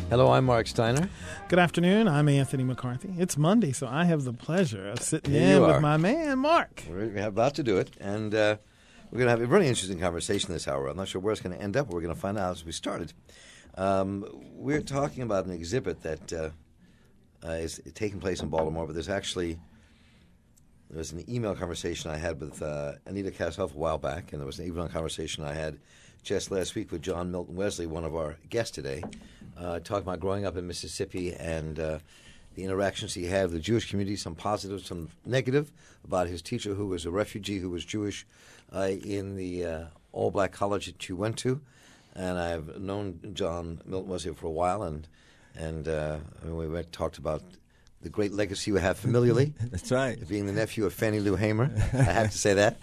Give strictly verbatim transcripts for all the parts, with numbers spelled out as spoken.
Hello, I'm Mark Steiner. Good afternoon. I'm Anthony McCarthy. It's Monday, so I have the pleasure of sitting Here in you with are. my man, Mark. We're about to do it, and uh, we're going to have a really interesting conversation this hour. I'm not sure where it's going to end up, but we're going to find out as we started. Um, we're talking about an exhibit that uh, uh, is taking place in Baltimore, but there's actually there was an email conversation I had with uh, Anita Kassoff a while back, and there was an email conversation I had just last week with John Milton Wesley, one of our guests today, uh, talking about growing up in Mississippi and uh, the interactions he had with the Jewish community, some positive, some negative, about his teacher who was a refugee who was Jewish uh, in the uh, all-black college that you went to. And I've known John Milton Wesley for a while, and and uh, we went, talked about the great legacy you have familially. That's right. Being the nephew of Fannie Lou Hamer, I have to say that.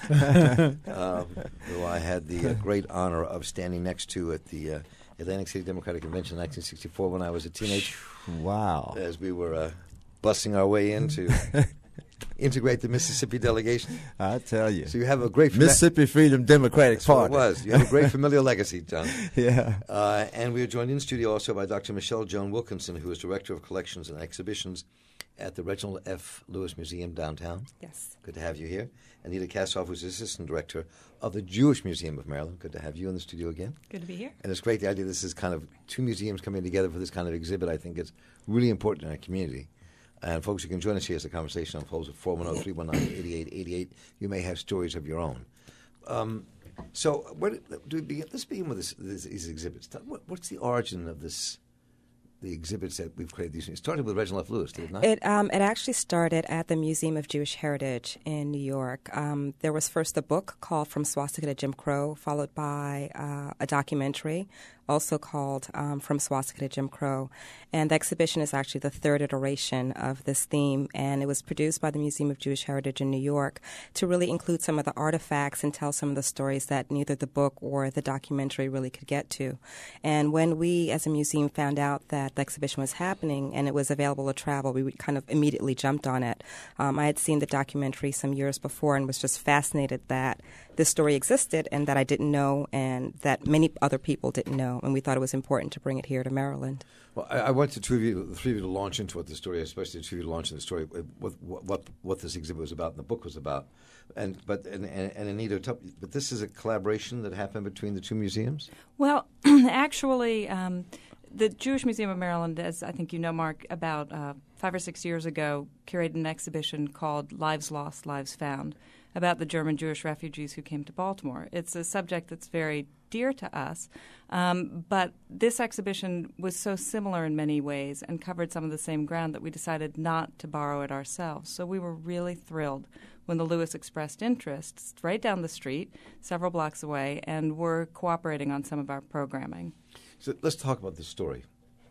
um, who I had the uh, great honor of standing next to at the uh, Atlantic City Democratic Convention in nineteen sixty-four when I was a teenager. Wow. As we were uh, busting our way in to integrate the Mississippi delegation. I tell you. So you have a great... Mississippi Freedom Democratic That's what Party. it was. You have a great familial legacy, John. Yeah. Uh, and we are joined in studio also by Doctor Michelle Joan Wilkinson, who is Director of Collections and Exhibitions at the Reginald F. Lewis Museum downtown. Yes. Good to have you here. Anita Kassoff, who's Assistant Director of the Jewish Museum of Maryland. Good to have you in the studio again. Good to be here. And it's great, the idea this is kind of two museums coming together for this kind of exhibit. I think it's really important in our community. And folks, you can join us here as the conversation unfolds at four one zero, three one nine, eight eight eight eight. You may have stories of your own. Um, so where do we begin? Let's begin with this, this, these exhibits. What, what's the origin of this? The exhibits that we've created these. It started with Reginald F. Lewis, did it not? It um, it actually started at the Museum of Jewish Heritage in New York. Um, there was first a book called From Swastika to Jim Crow, followed by uh, a documentary also called um, From Swastika to Jim Crow. And the exhibition is actually the third iteration of this theme, and it was produced by the Museum of Jewish Heritage in New York to really include some of the artifacts and tell some of the stories that neither the book or the documentary really could get to. And when we, as a museum, found out that the exhibition was happening and it was available to travel, we kind of immediately jumped on it. Um, I had seen the documentary some years before and was just fascinated that this story existed and that I didn't know and that many other people didn't know, and we thought it was important to bring it here to Maryland. Well, I, I want the two of you, the three of you, to launch into what the story is, especially the two of you to launch into the story, what, what, what, what this exhibit was about and the book was about. And but and, and, and Anita, tell, but this is a collaboration that happened between the two museums? Well, actually, um, the Jewish Museum of Maryland, as I think you know, Mark, about uh, five or six years ago, curated an exhibition called Lives Lost, Lives Found, about the German Jewish refugees who came to Baltimore. It's a subject that's very dear to us, um, but this exhibition was so similar in many ways and covered some of the same ground that we decided not to borrow it ourselves. So we were really thrilled when the Lewis expressed interest right down the street, several blocks away, and were cooperating on some of our programming. So let's talk about the story.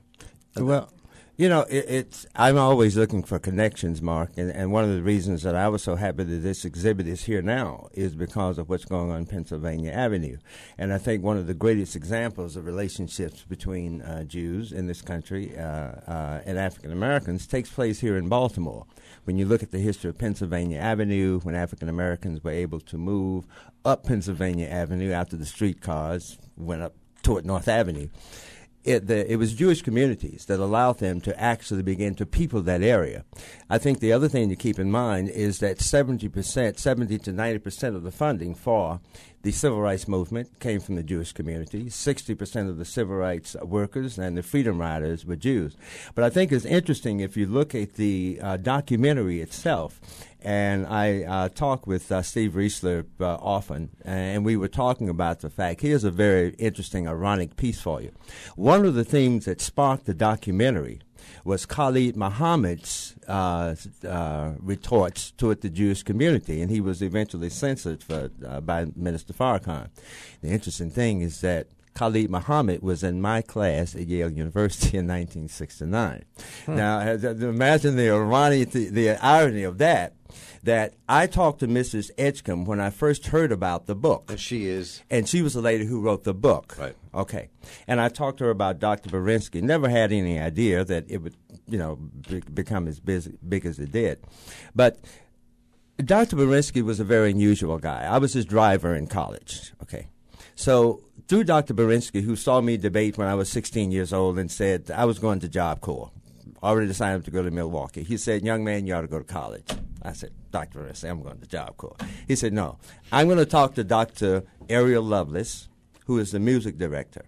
Well, you know, it, it's I'm always looking for connections, Mark, and, and one of the reasons that I was so happy that this exhibit is here now is because of what's going on Pennsylvania Avenue. And I think one of the greatest examples of relationships between uh, Jews in this country uh, uh, and African Americans takes place here in Baltimore. When you look at the history of Pennsylvania Avenue, when African Americans were able to move up Pennsylvania Avenue after the streetcars went up toward North Avenue, It, the, it was Jewish communities that allowed them to actually begin to people that area. I think the other thing to keep in mind is that seventy percent, seventy to ninety percent of the funding for the civil rights movement came from the Jewish community. sixty percent of the civil rights workers and the freedom riders were Jews. But I think it's interesting if you look at the uh, documentary itself. And I uh, talk with uh, Steve Riesler uh, often, and we were talking about the fact, here's a very interesting, ironic piece for you. One of the things that sparked the documentary was Khalid Muhammad's uh, uh, retorts toward the Jewish community, and he was eventually censored for, uh, by Minister Farrakhan. The interesting thing is that Khalid Muhammad was in my class at Yale University in nineteen sixty-nine. Hmm. Now, imagine the irony, the, the irony of that, that I talked to Missus Edgecombe when I first heard about the book. And she is? And she was the lady who wrote the book. Right. Okay. And I talked to her about Doctor Berinsky. Never had any idea that it would, you know, be, become as big, big as it did. But Doctor Berinsky was a very unusual guy. I was his driver in college. Okay. So through Doctor Berinsky, who saw me debate when I was sixteen years old and said I was going to Job Corps, already decided to go to Milwaukee. He said, young man, you ought to go to college. I said, Doctor Berinsky, I'm going to Job Corps. He said, no, I'm going to talk to Doctor Ariel Lovelace, who is the music director.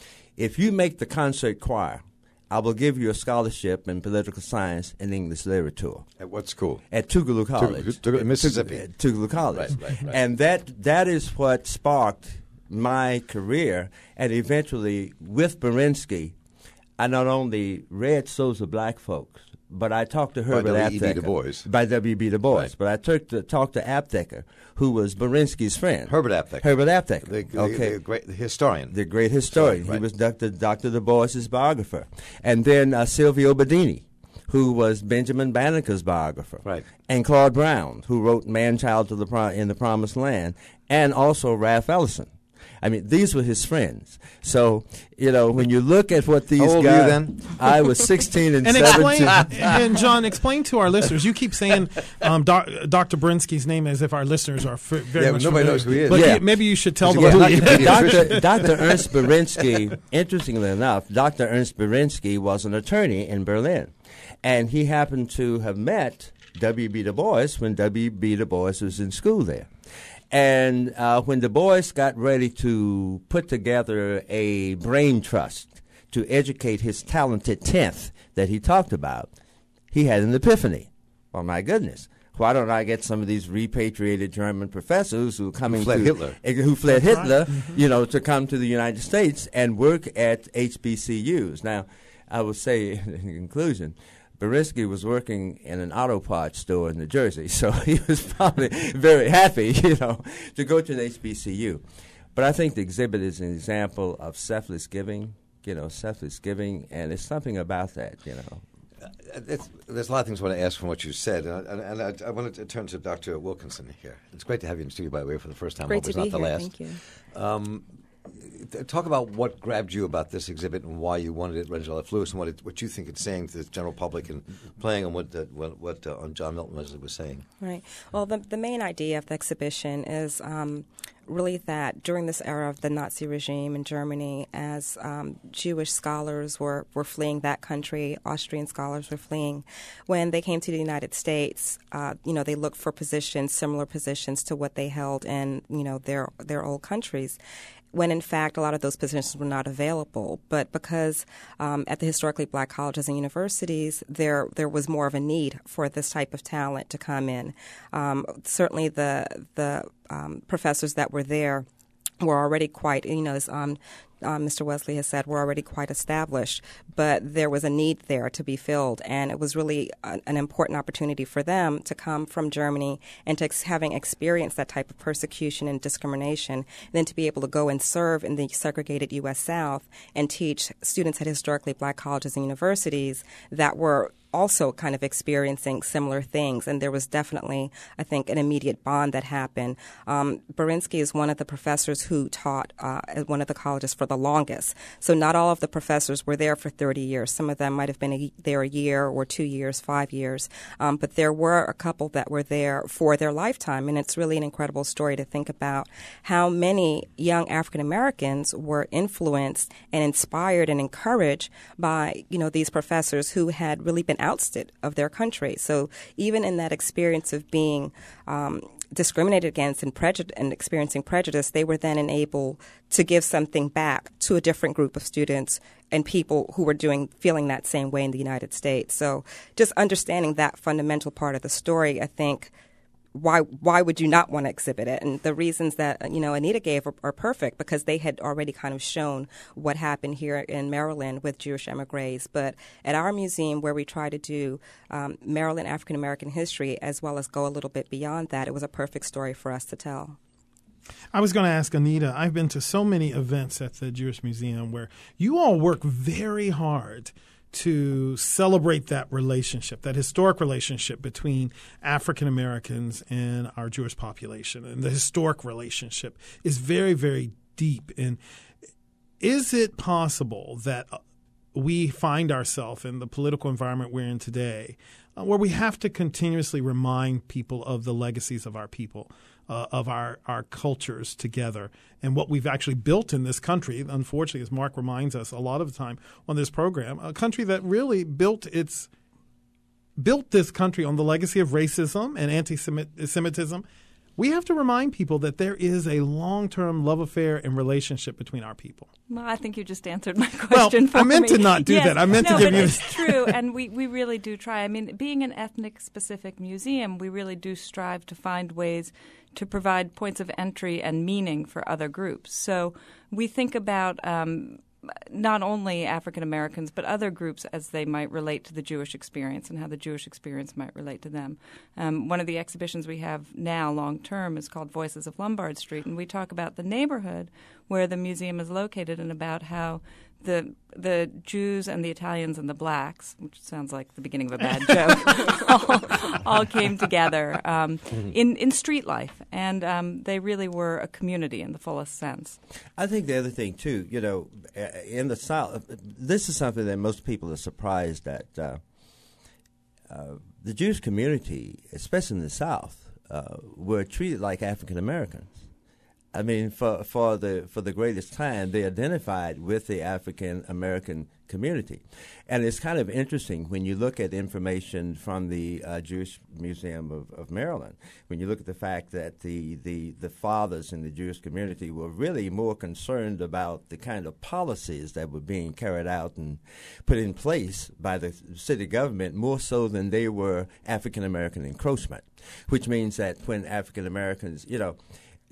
If you make the concert choir, I will give you a scholarship in political science and English literature. At what school? At Tougaloo College. Tougaloo, Mississippi. At Tougaloo College. Right, right, right. And that that is what sparked my career. And eventually, with Berinsky, I not only read Souls of Black Folks, but I talked to Herbert By W E B Aptheker. Du Bois. By W E B Du Bois. Right. But I took to, talked to Aptheker, who was Berinsky's friend. Herbert Aptheker. Herbert Aptheker. The, the, okay. the great historian. The great historian. Right. He was Doctor Doctor Du Bois's biographer. And then uh, Silvio Bedini, who was Benjamin Banneker's biographer. Right. And Claude Brown, who wrote Man-Child to the Pro- in the Promised Land, and also Ralph Ellison. I mean, these were his friends. So, you know, when you look at what these How old guys... were you then? I was sixteen and, And seventeen. explain, and John, explain to our listeners. You keep saying um, doc, Doctor Berinsky's name as if our listeners are f- very Yeah, much but nobody familiar. knows who he is. But Yeah. you- maybe you should tell He's them a who he Wikipedia is. Doctor Doctor Ernst Berinsky, interestingly enough, Doctor Ernst Berinsky was an attorney in Berlin. And he happened to have met W E B Du Bois when W E B Du Bois was in school there. And uh, when Du Bois got ready to put together a brain trust to educate his talented tenth that he talked about, he had an epiphany. Oh, my goodness. Why don't I get some of these repatriated German professors who are coming fled to Hitler. eh, who fled That's Hitler, right. Mm-hmm. you know, to come to the United States and work at H B C Us. Now, I will say in conclusion, Berinsky was working in an auto parts store in New Jersey, so he was probably very happy, you know, to go to an H B C U. But I think the exhibit is an example of selfless giving, you know, selfless giving, and it's something about that, you know. It's, there's a lot of things I want to ask from what you said, and, I, and I, I wanted to turn to Doctor Wilkinson here. It's great to have you in the studio, by the way, for the first time. Great I hope to it's be not here. the last. Thank you. Um, th- talk about what grabbed you about this exhibit and why you wanted it, Reginald F. Lewis, and what it, what you think it's saying to the general public and playing on what uh, what, what uh, on John Milton Wesley was saying. Right. Well, the the main idea of the exhibition is um, really that during this era of the Nazi regime in Germany, as um, Jewish scholars were, were fleeing that country, Austrian scholars were fleeing, when they came to the United States, uh, you know, they looked for positions, similar positions to what they held in, you know, their their old countries, when in fact a lot of those positions were not available. But because um, at the historically black colleges and universities, there there was more of a need for this type of talent to come in. Um, certainly the the um, professors that were there were already quite, you know, as um, um, Mister Wesley has said, were already quite established, but there was a need there to be filled, and it was really a, an important opportunity for them to come from Germany and to ex- having experienced that type of persecution and discrimination, then to be able to go and serve in the segregated U S South and teach students at historically black colleges and universities that were also kind of experiencing similar things. And there was definitely, I think, an immediate bond that happened. Um, Berinsky is one of the professors who taught uh, at one of the colleges for the longest. So not all of the professors were there for thirty years. Some of them might have been a, there a year or two years, five years. Um, but there were a couple that were there for their lifetime. And it's really an incredible story to think about how many young African Americans were influenced and inspired and encouraged by, you know, these professors who had really been ousted of their country. So even in that experience of being um, discriminated against and, prejud- and experiencing prejudice, they were then enabled to give something back to a different group of students and people who were doing feeling that same way in the United States. So just understanding that fundamental part of the story, I think, why why would you not want to exhibit it? And the reasons that, you know, Anita gave are, are perfect, because they had already kind of shown what happened here in Maryland with Jewish emigres. But at our museum, where we try to do um, Maryland African American history as well as go a little bit beyond that, it was a perfect story for us to tell. I was going to ask Anita, I've been to so many events at the Jewish Museum where you all work very hard to celebrate that relationship, that historic relationship between African Americans and our Jewish population. And the historic relationship is very, very deep. And is it possible that we find ourselves in the political environment we're in today, uh, where we have to continuously remind people of the legacies of our people, uh, of our, our cultures together, and what we've actually built in this country. Unfortunately, as Mark reminds us a lot of the time on this program, a country that really built its built this country on the legacy of racism and anti-Semitism. We have to remind people that there is a long-term love affair and relationship between our people. Well, I think you just answered my question well, for I meant me. to not do yes. that. I meant no, to give but you. It's true, and we, we really do try. I mean, being an ethnic-specific museum, we really do strive to find ways to provide points of entry and meaning for other groups. So we think about um, not only African Americans, but other groups as they might relate to the Jewish experience and how the Jewish experience might relate to them. Um, one of the exhibitions we have now long term is called Voices of Lombard Street, and we talk about the neighborhood where the museum is located and about how the the Jews and the Italians and the blacks, which sounds like the beginning of a bad joke, all, all came together um, in, in street life, and um, they really were a community in the fullest sense. I think the other thing, too, you know, in the South, this is something that most people are surprised at. Uh, uh, the Jewish community, especially in the South, uh, were treated like African Americans. I mean, for for the for the greatest time, they identified with the African American community, and it's kind of interesting when you look at information from the uh, Jewish Museum of, of Maryland. When you look at the fact that the, the the fathers in the Jewish community were really more concerned about the kind of policies that were being carried out and put in place by the city government, more so than they were African American encroachment, which means that when African Americans, you know.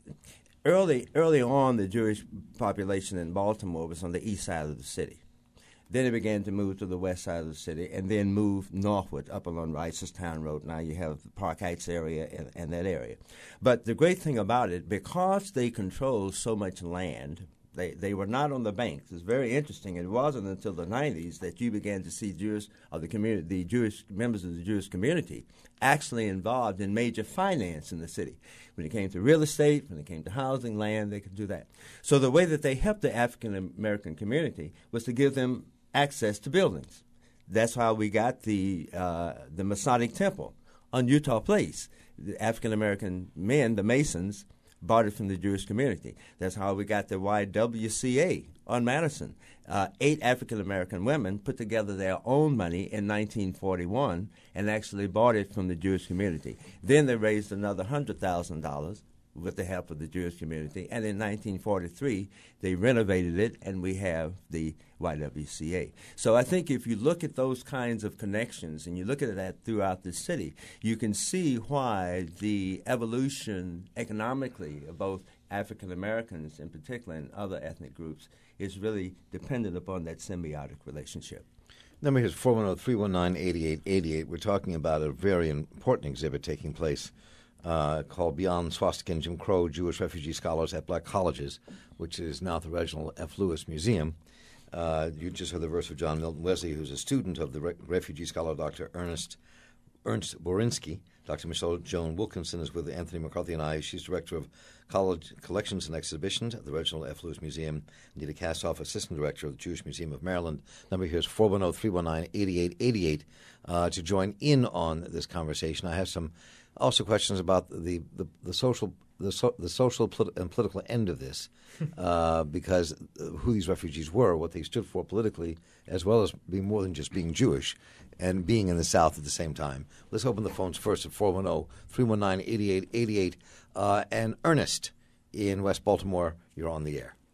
Early early on, the Jewish population in Baltimore was on the east side of the city. Then it began to move to the west side of the city and then move northward up along Reisterstown Road. Now you have the Park Heights area and, and that area. But the great thing about it, because they controlled so much land, they, they were not on the banks. It's very interesting. It wasn't until the nineties that you began to see Jewish of the community, the Jewish members of the Jewish community actually involved in major finance in the city. When it came to real estate, when it came to housing, land, they could do that. So the way that they helped the African American community was to give them access to buildings. That's how we got the uh, the Masonic Temple on Utah Place. The African American men, the Masons, bought it from the Jewish community. That's how we got the Y W C A on Madison. Uh, eight African American women put together their own money in nineteen forty-one and actually bought it from the Jewish community. Then they raised another one hundred thousand dollars with the help of the Jewish community. And in nineteen forty-three, they renovated it, and we have the Y W C A. So I think if you look at those kinds of connections and you look at that throughout the city, you can see why the evolution economically of both African Americans in particular and other ethnic groups is really dependent upon that symbiotic relationship. Number here is four one zero, three one nine, eight eight eight eight. We're talking about a very important exhibit taking place uh, called Beyond Swastika and Jim Crow, Jewish Refugee Scholars at Black Colleges, which is now at the Reginald F. Lewis Museum. Uh, you just heard the verse of John Milton Wesley, who's a student of the re- refugee scholar Doctor Ernest Ernst Borinsky. Doctor Michelle Joan Wilkinson is with Anthony McCarthy and I. She's director of College Collections and Exhibitions at the Reginald F. Lewis Museum. Nita Kassoff, assistant director of the Jewish Museum of Maryland. Number here is four one zero, three one nine, eight eight eight eight uh, to join in on this conversation. I have some also questions about the, the, the social the, so, the social polit- and political end of this, uh, because who these refugees were, what they stood for politically, as well as being more than just being Jewish and being in the South at the same time. Let's open the phones first at four one zero, three one nine, eight eight eight eight. Uh, and Ernest in West Baltimore, you're on the air.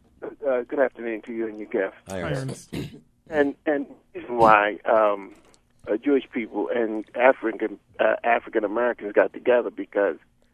Uh, good afternoon to you and your guest. Hi, Hi, Ernest. Ernest. And and the reason why um, uh, Jewish people and African uh, African Americans got together because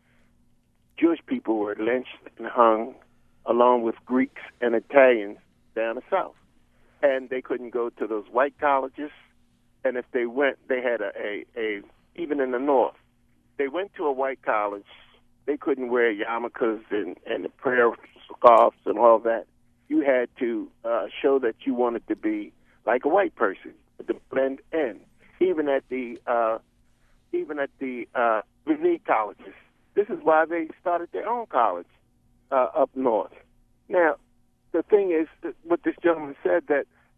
Jewish people were lynched and hung along with Greeks and Italians down the South, and they couldn't go to those white colleges. And if they went, they had a, a, a even in the North, they went to a white college. They couldn't wear yarmulkes and, and the prayer scarves and all that. You had to uh, show that you wanted to be like a white person, to blend in. Even at the uh, even at the uh, elite colleges, this is why they started their own college uh, up north. Now, the thing is, what this gentleman said, that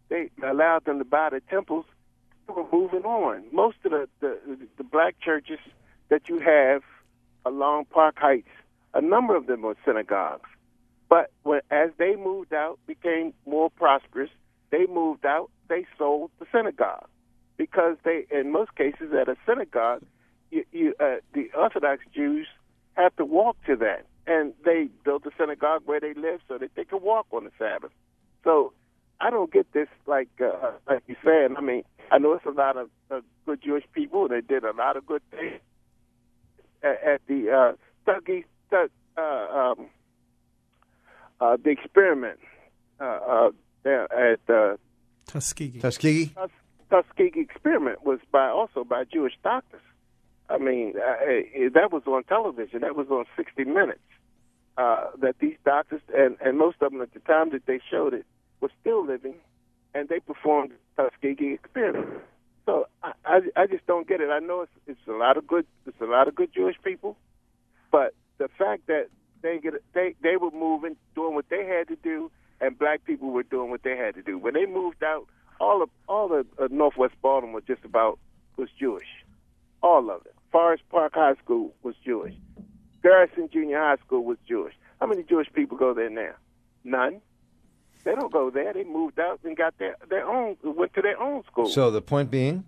they allowed them to buy the temples, they were moving on. Most of the, the, the black churches that you have along Park Heights, a number of them were synagogues. But when, as they moved out, became more prosperous, they moved out, they sold the synagogue. Because they, in most cases, at a synagogue, you, you, uh, the Orthodox Jews have to walk to that. And they built a synagogue where they live so that they could walk on the Sabbath. So I don't get this like uh, like you're saying. I mean, I know it's a lot of uh, good Jewish people. They did a lot of good things at, at the uh, Tuskegee, Tug, uh, um, uh, the experiment uh, uh, there at uh, Tuskegee. Tuskegee? Tus- Tuskegee experiment was by also by Jewish doctors. I mean, uh, that was on television. That was on sixty minutes. Uh, that these doctors, and, and most of them at the time that they showed it, were still living, and they performed the Tuskegee experiment. So I, I, I just don't get it. I know it's, it's a lot of good, it's a lot of good Jewish people, but the fact that they get, they they were moving, doing what they had to do, and black people were doing what they had to do. When they moved out, all of all of uh, Northwest Baltimore just about was Jewish, all of it. Forest Park High School was Jewish. Garrison Junior High School was Jewish. How many Jewish people go there now? None. They don't go there. They moved out and got their, their own, went to their own school. So the point being?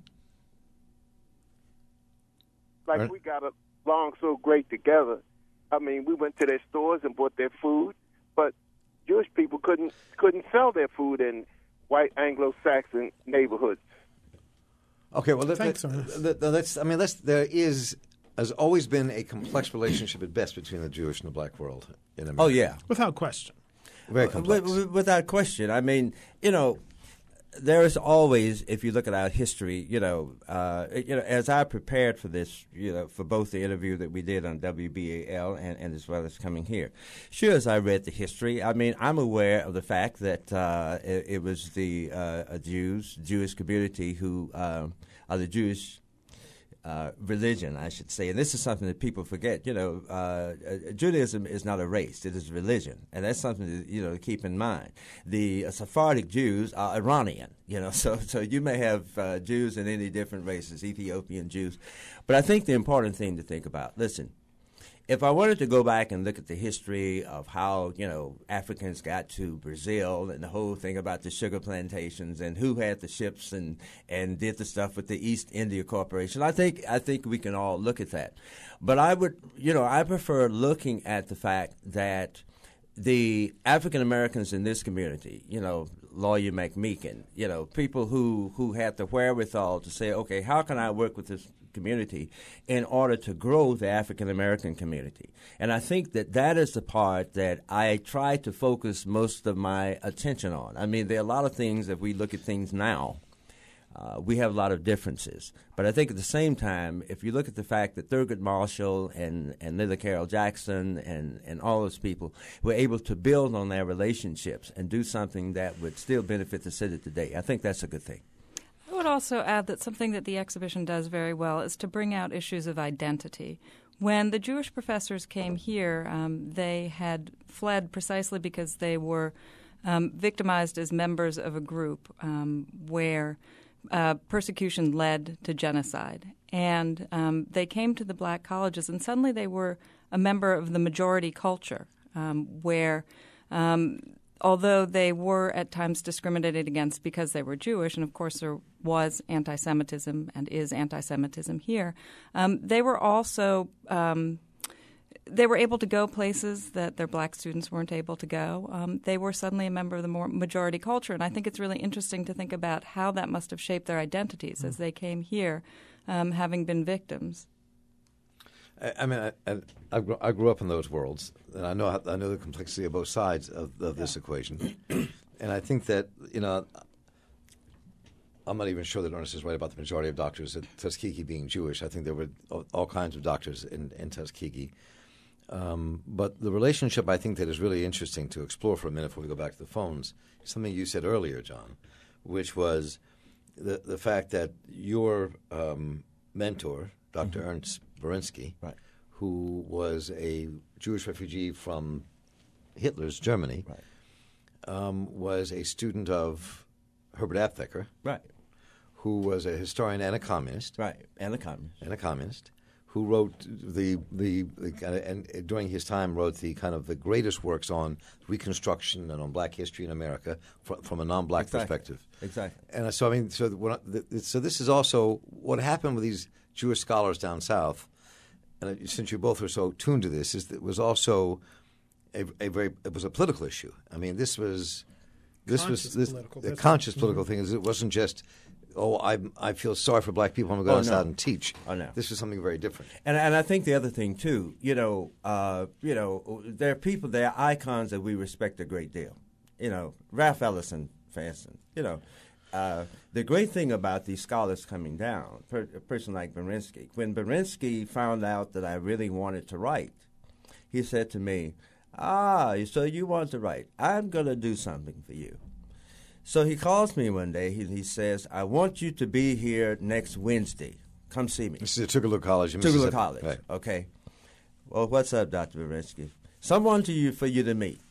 Like Right. we got along so great together. I mean, we went to their stores and bought their food, but Jewish people couldn't couldn't sell their food in white Anglo-Saxon neighborhoods. Okay, well, let, Thanks, let, Ernest. let, let's. I mean, let's. There is has always been a complex relationship at best between the Jewish and the black world in America. Oh, yeah. Without question. Very Wi- complex. wi- Without question. I mean, you know, there is always, if you look at our history, you know, uh, you know, as I prepared for this, you know, for both the interview that we did on W B A L and, and as well as coming here, sure as I read the history, I mean, I'm aware of the fact that uh, it, it was the uh, Jews, Jewish community who uh, are the Jewish Uh, religion, I should say, and this is something that people forget. You know, uh, uh, Judaism is not a race; it is a religion, and that's something to, you know to keep in mind. The uh, Sephardic Jews are Iranian, you know, so so you may have uh, Jews in any different races, Ethiopian Jews, but I think the important thing to think about. Listen, if I wanted to go back and look at the history of how, you know, Africans got to Brazil and the whole thing about the sugar plantations and who had the ships and, and did the stuff with the East India Corporation, I think I think we can all look at that. But I would, you know, I prefer looking at the fact that the African Americans in this community, you know, Lawyer McMeekin, you know, people who, who had the wherewithal to say, okay, how can I work with this community in order to grow the African American community? And I think that that is the part that I try to focus most of my attention on. I mean, there are a lot of things, if we look at things now, uh, we have a lot of differences. But I think at the same time, if you look at the fact that Thurgood Marshall and, and Lilla Carroll Jackson and, and all those people were able to build on their relationships and do something that would still benefit the city today, I think that's a good thing. I would also add that something that the exhibition does very well is to bring out issues of identity. When the Jewish professors came here, um, they had fled precisely because they were um, victimized as members of a group um, where uh, persecution led to genocide. And um, they came to the black colleges, and suddenly they were a member of the majority culture, um, where um, although they were at times discriminated against because they were Jewish, and of course there was anti-Semitism and is anti-Semitism here, um, they were also um, they were able to go places that their black students weren't able to go. Um, they were suddenly a member of the more majority culture, and I think it's really interesting to think about how that must have shaped their identities mm-hmm. as they came here, um, having been victims. I mean, I, I, I, grew, I grew up in those worlds, and I know I know the complexity of both sides of, of this yeah. equation. And I think that, you know, I'm not even sure that Ernest is right about the majority of doctors at Tuskegee being Jewish. I think there were all, all kinds of doctors in, in Tuskegee. Um, but the relationship, I think, that is really interesting to explore for a minute before we go back to the phones, something you said earlier, John, which was the, the fact that your um, mentor, Doctor Mm-hmm. Ernst Berinsky, right. who was a Jewish refugee from Hitler's Germany, right. um, was a student of Herbert Aptheker, Right. who was a historian and a communist, Right. And the communist. and a communist, who wrote the the, the kind of, and during his time wrote the kind of the greatest works on Reconstruction and on Black history in America from, from a non-black Exactly. perspective. Exactly. And so I mean, so what, the, so this is also what happened with these Jewish scholars down south. And since you both are so tuned to this, is that it was also a, a very it was a political issue. I mean, this was this Conscious was this political. the That's conscious right. political thing. Is it wasn't just oh I I feel sorry for black people. I'm going to go Oh, outside no. and teach. Oh, no. This was something very different. And and I think the other thing too, you know, uh, you know, there are people, there are icons that we respect a great deal. You know, Ralph Ellison, for instance. You know, uh, the great thing about these scholars coming down, per, a person like Berinsky, when Berinsky found out that I really wanted to write, he said to me, "Ah, so you want to write? I'm going to do something for you." So he calls me one day. He, he says, "I want you to be here next Wednesday. Come see me." This is at Tougaloo College in Tougaloo Mississippi. College. Right. Okay. Well, what's up, Doctor Berinsky? Someone to you for you to meet.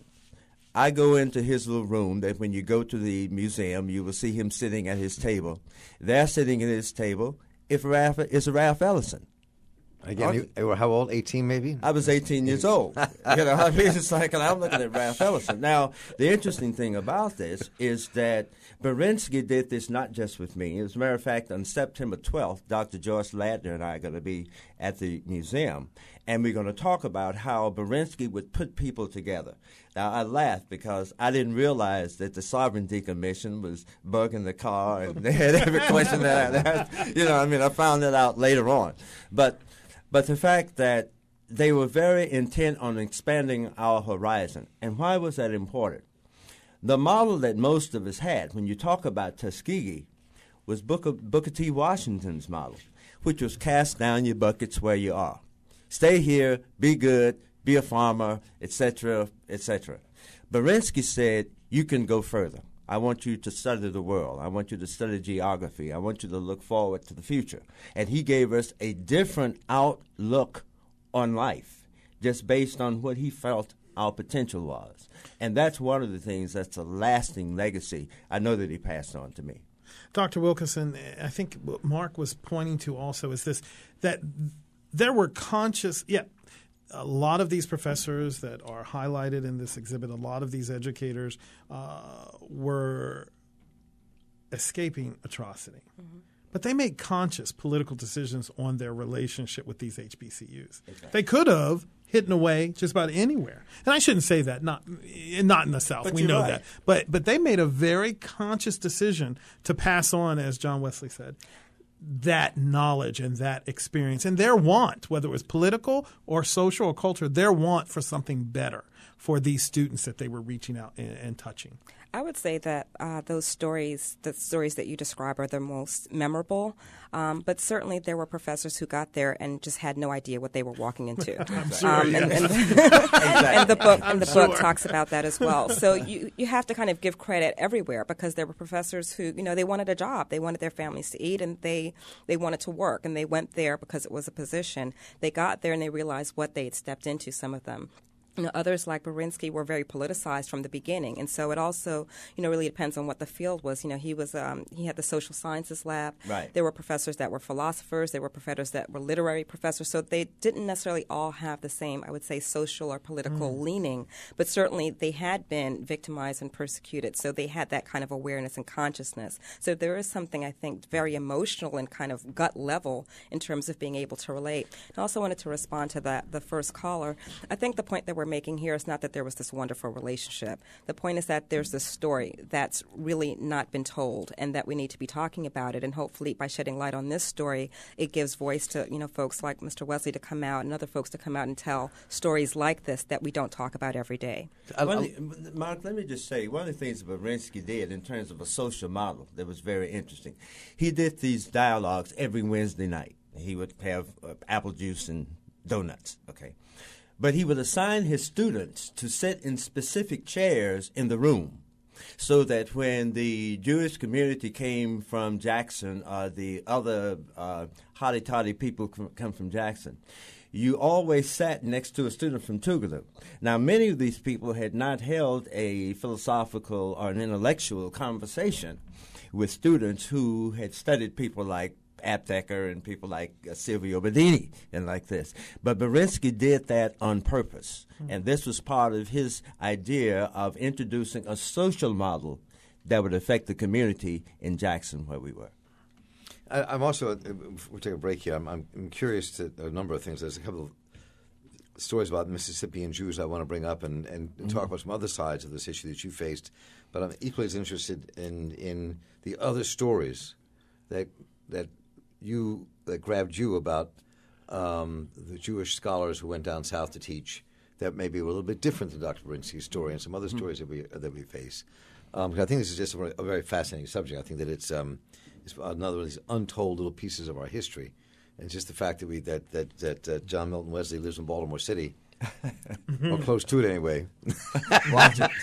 I go into his little room. That when you go to the museum, you will see him sitting at his table. There, sitting at his table, if Ralph is Ralph Ellison. Again, Okay. you, you were how old? eighteen, maybe. I was eighteen years old. You know, I mean, it's like, and I'm looking at Ralph Ellison. Now, the interesting thing about this is that Berinsky did this not just with me. As a matter of fact, on September twelfth, Doctor Joyce Ladner and I are going to be at the museum, and we're going to talk about how Berinsky would put people together. Now, I laugh because I didn't realize that the Sovereignty Commission was bugging the car, and they had every question that I asked. You know, I mean, I found that out later on. But But the fact that they were very intent on expanding our horizon. And why was that important? The model that most of us had when you talk about Tuskegee was Booker, Booker T. Washington's model, which was cast down your buckets where you are. Stay here, be good, be a farmer, et cetera, et cetera. Berinsky said, you can go further. I want you to study the world. I want you to study geography. I want you to look forward to the future. And he gave us a different outlook on life, just based on what he felt our potential was. And that's one of the things that's a lasting legacy I know that he passed on to me. Doctor Wilkinson, I think what Mark was pointing to also is this, that there were conscious, yeah, a lot of these professors that are highlighted in this exhibit, a lot of these educators uh, were escaping atrocity. Mm-hmm. But they made conscious political decisions on their relationship with these H B C Us. Exactly. They could have hidden away just about anywhere. And I shouldn't say that, not not in the South. But we know right. that. But but they made a very conscious decision to pass on, as John Wesley said, that knowledge and that experience and their want, whether it was political or social or cultural, their want for something better for these students that they were reaching out and, and touching. I would say that uh, those stories, the stories that you describe, are the most memorable. Um, but certainly there were professors who got there and just had no idea what they were walking into. I'm sure, um, yes. and, and, Exactly. and the book I'm and the sure. book talks about that as well. So you you have to kind of give credit everywhere, because there were professors who, you know, they wanted a job, they wanted their families to eat, and they they wanted to work, and they went there because it was a position. They got there and they realized what they had stepped into. Some of them. You know, others like Berinsky were very politicized from the beginning, and so it also, you know, really depends on what the field was. You know, he was um, he had the social sciences lab. Right. There were professors that were philosophers. There were professors that were literary professors. So they didn't necessarily all have the same, I would say, social or political mm. leaning, but certainly they had been victimized and persecuted. So they had that kind of awareness and consciousness. So there is something, I think, very emotional and kind of gut level in terms of being able to relate. I also wanted to respond to that, the first caller. I think the point that we're making here is not that there was this wonderful relationship. The point is that there's this story that's really not been told, and that we need to be talking about it. And hopefully, by shedding light on this story, it gives voice to, you know, folks like Mister Wesley to come out and other folks to come out and tell stories like this that we don't talk about every day. One the, Mark, let me just say, one of the things that Berinsky did in terms of a social model that was very interesting, he did these dialogues every Wednesday night. He would have uh, apple juice and donuts, okay? But he would assign his students to sit in specific chairs in the room, so that when the Jewish community came from Jackson, or the other uh, hotty-toddy people come from Jackson, you always sat next to a student from Tougaloo. Now, many of these people had not held a philosophical or an intellectual conversation, with students who had studied people like Aptheker and people like uh, Silvio Bedini and like this. But Berinsky did that on purpose. Mm-hmm. And this was part of his idea of introducing a social model that would affect the community in Jackson where we were. I, I'm also, uh, we'll take a break here, I'm, I'm curious to a number of things. There's a couple of stories about Mississippian Jews I want to bring up and, and mm-hmm. talk about some other sides of this issue that you faced. But I'm equally as interested in, in the other stories that that you that grabbed you about um, the Jewish scholars who went down south to teach that maybe were a little bit different than Doctor Berinsky's story and some other mm-hmm. stories that we that we face. Um, I think this is just a, a very fascinating subject. I think that it's um, it's another of these untold little pieces of our history, and just the fact that we that that that uh, John Milton Wesley lives in Baltimore City. Or close to it anyway. Watch it.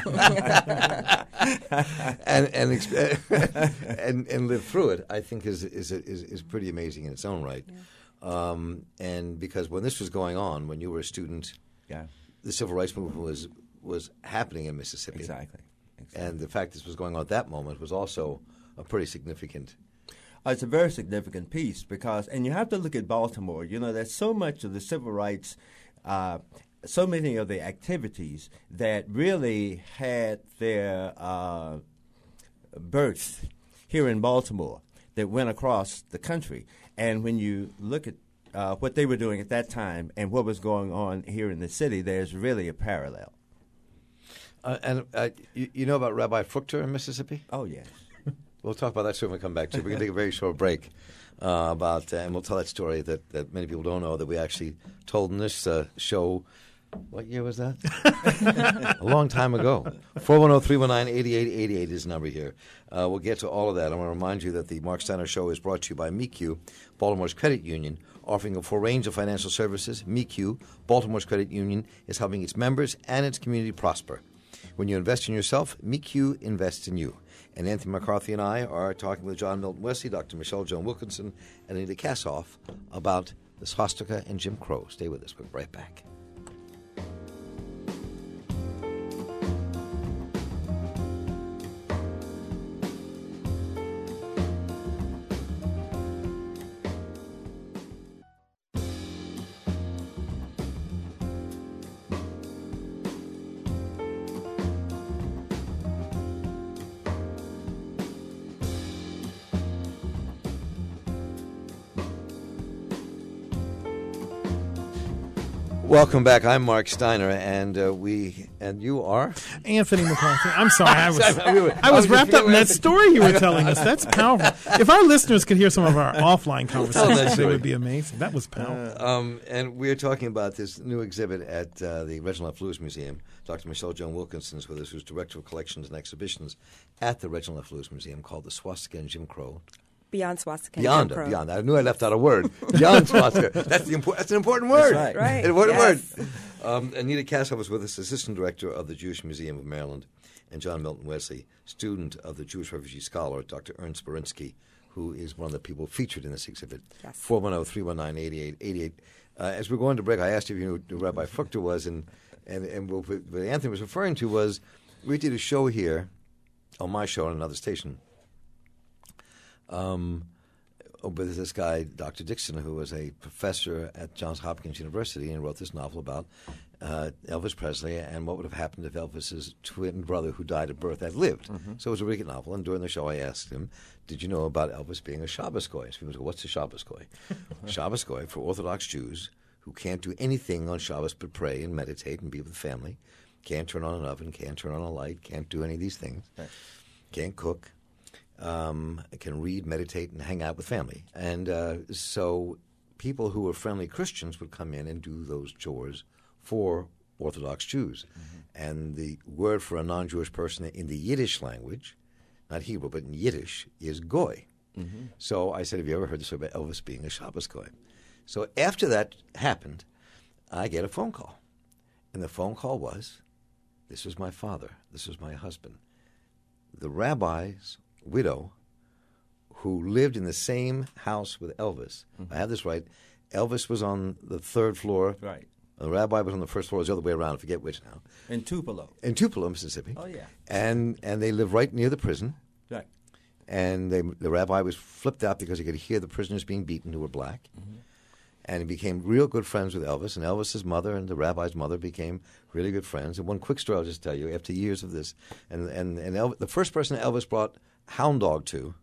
and and, exp- and and live through it, I think is is is, is pretty amazing in its own right. Yeah. Um, and because when this was going on, when you were a student, yeah. the civil rights movement was was happening in Mississippi. Exactly. exactly. And the fact this was going on at that moment was also a pretty significant. Uh, it's a very significant piece because, and you have to look at Baltimore. You know, there's so much of the civil rights. Uh, so many of the activities that really had their uh, birth here in Baltimore that went across the country. And when you look at uh, what they were doing at that time and what was going on here in the city, there's really a parallel. Uh, and uh, you, you know about Rabbi Fruchter in Mississippi? Oh, yes. We'll talk about that soon when we come back, too. We're going to take a very short break. Uh, about uh, and we'll tell that story that, that many people don't know that we actually told in this uh, show. What year was that? A long time ago. four one zero, three one nine, eight eight eight eight is the number here. Uh, we'll get to all of that. I want to remind you that the Mark Steiner Show is brought to you by M E Q, Baltimore's credit union, offering a full range of financial services. M E Q, Baltimore's credit union, is helping its members and its community prosper. When you invest in yourself, M E Q invests in you. And Anthony McCarthy and I are talking with John Milton Wesley, Doctor Michelle Joan Wilkinson, and Anita Kassoff about the swastika and Jim Crow. Stay with us. We'll be right back. Welcome back. I'm Mark Steiner, and uh, we and you are Anthony McCarthy. I'm sorry, I was I was wrapped up in that story you were telling us. That's powerful. If our listeners could hear some of our offline conversations, it would be amazing. That was powerful. Uh, um, and we're talking about this new exhibit at uh, the Reginald F. Lewis Museum. Doctor Michelle Joan Wilkinson is with us, who's Director of Collections and Exhibitions at the Reginald F. Lewis Museum, called The Swastika and Jim Crow. Beyond swastika. Beyond it, beyond. I knew I left out a word. Beyond swastika. That's the important. That's an important word. That's right. Right. An important Yes. word. Um, Anita Kassoff was with us, Assistant Director of the Jewish Museum of Maryland, and John Milton Wesley, student of the Jewish refugee scholar, Doctor Ernst Berinsky, who is one of the people featured in this exhibit. Yes. four one zero, three one nine, eight eight eight eight. Uh, as we're going to break, I asked you if you knew who Rabbi Fruchter was, and, and, and what, what Anthony was referring to was we did a show here, on my show on another station, um, with this guy, Doctor Dixon, who was a professor at Johns Hopkins University and wrote this novel about uh, Elvis Presley and what would have happened if Elvis's twin brother, who died at birth, had lived. Mm-hmm. So it was a really good novel. And during the show, I asked him, "Did you know about Elvis being a Shabbos goy?" So people go, "What's a Shabbos goy?" Shabbos goy, for Orthodox Jews who can't do anything on Shabbos but pray and meditate and be with the family, can't turn on an oven, can't turn on a light, can't do any of these things, right. Can't cook. Um, can read, meditate, and hang out with family. And uh, so people who were friendly Christians would come in and do those chores for Orthodox Jews. Mm-hmm. And the word for a non-Jewish person in the Yiddish language, not Hebrew, but in Yiddish, is goy. Mm-hmm. So I said, have you ever heard the story about Elvis being a Shabbos goy? So after that happened, I get a phone call. And the phone call was, this was my father, this was my husband. The rabbi's widow who lived in the same house with Elvis. Mm-hmm. I have this right. Elvis was on the third floor. Right. The rabbi was on the first floor. It was the other way around. I forget which now. In Tupelo. In Tupelo, Mississippi. Oh, yeah. And and they live right near the prison. Right. and they, the rabbi was flipped out because he could hear the prisoners being beaten who were black. Mm-hmm. And he became real good friends with Elvis, and Elvis's mother and the rabbi's mother became really good friends. And one quick story I'll just tell you, after years of this, and, and, and Elvis, the first person Elvis brought Hound Dog to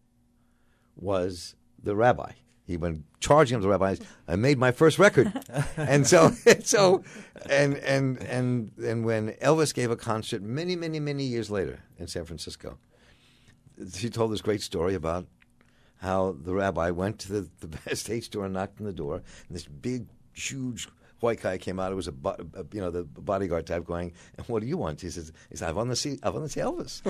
was the rabbi. He went charging him to the rabbi. I made my first record, and so so, and and and and when Elvis gave a concert many many many years later in San Francisco, she told this great story about how the rabbi went to the, the stage door and knocked on the door, and this big huge white guy came out. It was a, a you know the bodyguard type going. And what do you want? He says, he said, I want to see I want to see Elvis.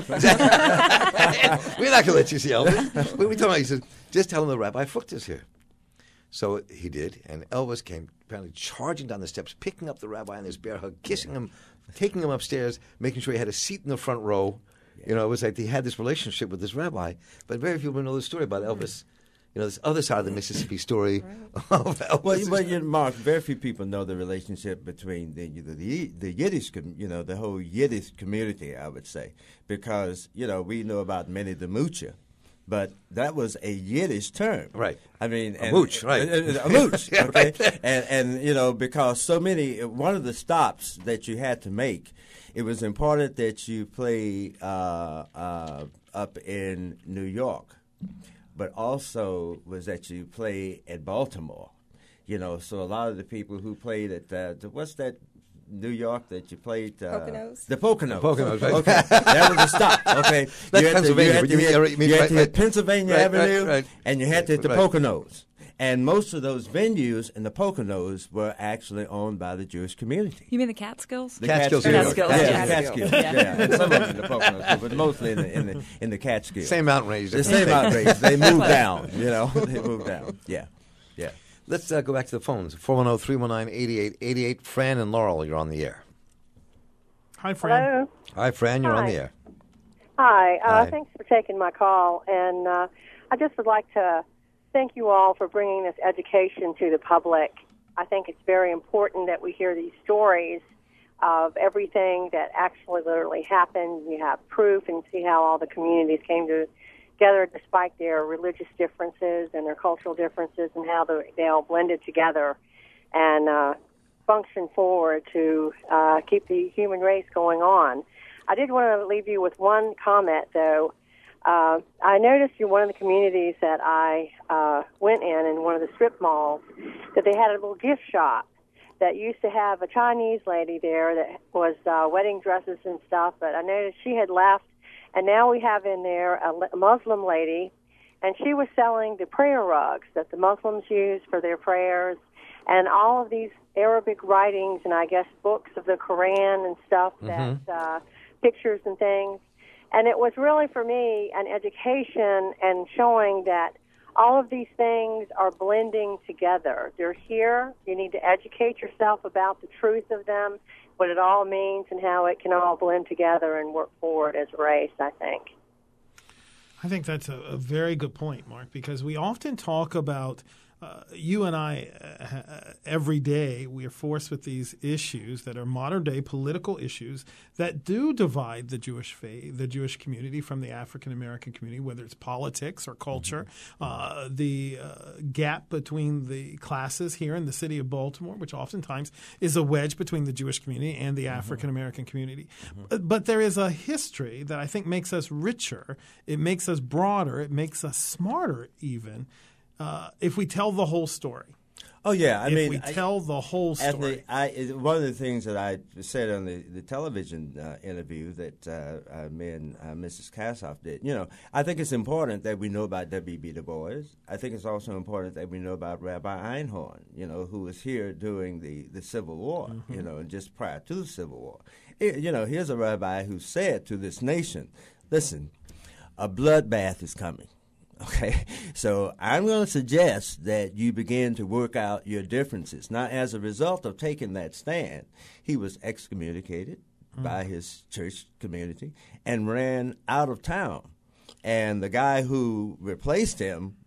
We're not going to let you see Elvis. What are we talking about? He said, just tell him the Rabbi Fucht is here. So he did, and Elvis came apparently charging down the steps, picking up the rabbi in his bear hug, kissing him, taking him upstairs, making sure he had a seat in the front row. Yeah. You know, it was like he had this relationship with this rabbi. But very few people know the story about Elvis. You know, this other side of the Mississippi story of Elvis. Well, well you know, Mark, very few people know the relationship between the the, the Yiddish, you know, the whole Yiddish community, I would say, because, you know, we know about Many the Moocher. But that was a Yiddish term, right? I mean, a and, mooch, right? A, a mooch, yeah, okay. Right. And and you know, because so many, one of the stops that you had to make, it was important that you play uh, uh, up in New York, but also was that you play at Baltimore. You know, so a lot of the people who played at uh, the, what's that? New York that you played uh, Poconos. The Poconos. The Poconos, right? Okay, that was a stop. Okay, that's you had Pennsylvania. To, you had to, you mean, you you mean, had right, to hit right. Pennsylvania right, Avenue, right, right. and you had to hit the right. Poconos. And most of those venues in the Poconos were actually owned by the Jewish community. You mean the Catskills? The Catskills. Catskills. Yeah, Yeah. the Catskills. Yeah. yeah, and some of them in the Poconos, but mostly in the in the, in the Catskills. Same mountain range. The same mountain range. They moved down. You know, they moved down. Yeah, yeah. Let's uh, go back to the phones. four one zero, three one nine, eight eight eight eight. Fran and Laurel, you're on the air. Hi, Fran. Hello. Hi, Fran. You're Hi. on the air. Hi. Uh, Hi. Thanks for taking my call. And uh, I just would like to thank you all for bringing this education to the public. I think it's very important that we hear these stories of everything that actually literally happened. You have proof and see how all the communities came together despite their religious differences and their cultural differences and how the, they all blended together and uh, function forward to uh, keep the human race going on. I did want to leave you with one comment, though. Uh, I noticed in one of the communities that I uh, went in, in one of the strip malls, that they had a little gift shop that used to have a Chinese lady there that was uh, wedding dresses and stuff, but I noticed she had left, and now we have in there a Muslim lady, and she was selling the prayer rugs that the Muslims use for their prayers, and all of these Arabic writings and I guess books of the Quran and stuff, that Mm-hmm. uh, pictures and things. And it was really, for me, an education and showing that all of these things are blending together. They're here. You need to educate yourself about the truth of them, what it all means, and how it can all blend together and work forward as a race, I think. I think that's a, a very good point, Mark, because we often talk about Uh, you and I, uh, every day, we are forced with these issues that are modern-day political issues that do divide the Jewish faith, the Jewish community from the African-American community, whether it's politics or culture. Uh, the uh, gap between the classes here in the city of Baltimore, which oftentimes is a wedge between the Jewish community and the African-American community. But, but there is a history that I think makes us richer. It makes us broader. It makes us smarter even. Uh, if we tell the whole story. Oh, yeah. I if mean, we I, tell the whole story. Anthony, I, one of the things that I said on the, the television uh, interview that uh, uh, me and uh, Missus Kassoff did, you know, I think it's important that we know about W B Du Bois. I think it's also important that we know about Rabbi Einhorn, you know, who was here during the, the Civil War, mm-hmm. you know, and just prior to the Civil War. It, you know, here's a rabbi who said to this nation, listen, a bloodbath is coming. Okay, so I'm going to suggest that you begin to work out your differences. Now, as a result of taking that stand, he was excommunicated mm. by his church community and ran out of town. And the guy who replaced him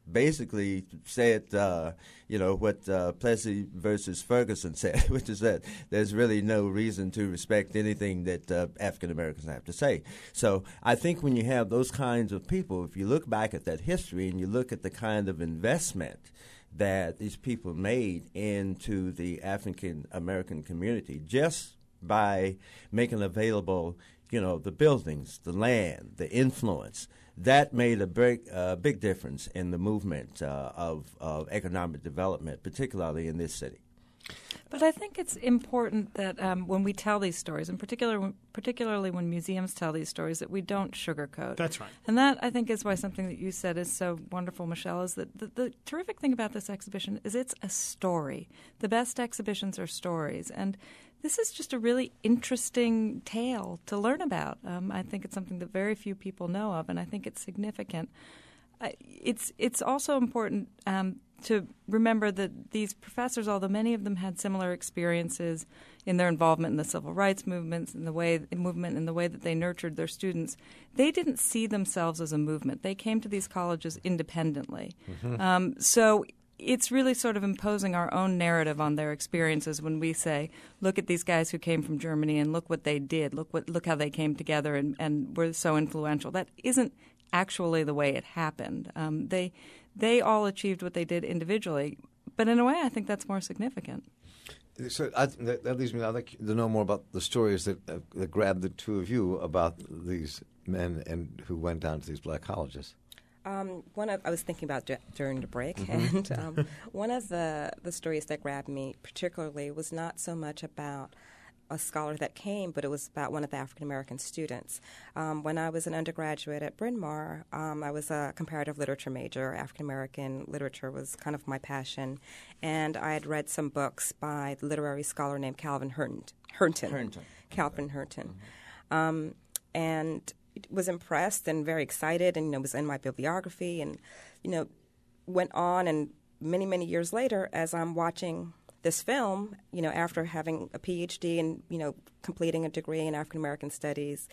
basically said, uh, you know, what uh, Plessy versus Ferguson said, which is that there's really no reason to respect anything that uh, African Americans have to say. So I think when you have those kinds of people, if you look back at that history and you look at the kind of investment that these people made into the African American community just by making available, you know, the buildings, the land, the influence, that made a big, uh, big difference in the movement uh, of, of economic development, particularly in this city. But I think it's important that um, when we tell these stories, in particular, particularly when museums tell these stories, that we don't sugarcoat. That's right. And that, I think, is why something that you said is so wonderful, Michelle, is that the, the terrific thing about this exhibition is it's a story. The best exhibitions are stories. And this is just a really interesting tale to learn about. Um, I think it's something that very few people know of, and I think it's significant. Uh, it's it's also important um, to remember that these professors, although many of them had similar experiences in their involvement in the civil rights movements, in the way movement, in the way that they nurtured their students, they didn't see themselves as a movement. They came to these colleges independently. Mm-hmm. Um, so it's really sort of imposing our own narrative on their experiences when we say, look at these guys who came from Germany and look what they did. Look what look how they came together and, and were so influential. That isn't actually the way it happened. Um, they they all achieved what they did individually, but in a way I think that's more significant. So I, that, that leads me, I'd like to know more about the stories that, uh, that grabbed the two of you about these men and who went down to these black colleges. Um, one of I was thinking about d- during the break, mm-hmm. and um, one of the, the stories that grabbed me particularly was not so much about a scholar that came, but it was about one of the African American students. Um, when I was an undergraduate at Bryn Mawr, um, I was a comparative literature major. African American literature was kind of my passion, and I had read some books by the literary scholar named Calvin Hernton. Hernton. Hernton. Calvin Hernton, mm-hmm. um, and was impressed and very excited, and you know was in my bibliography, and you know went on, and many many years later, as I'm watching this film, you know, after having a P H D and you know completing a degree in African American studies,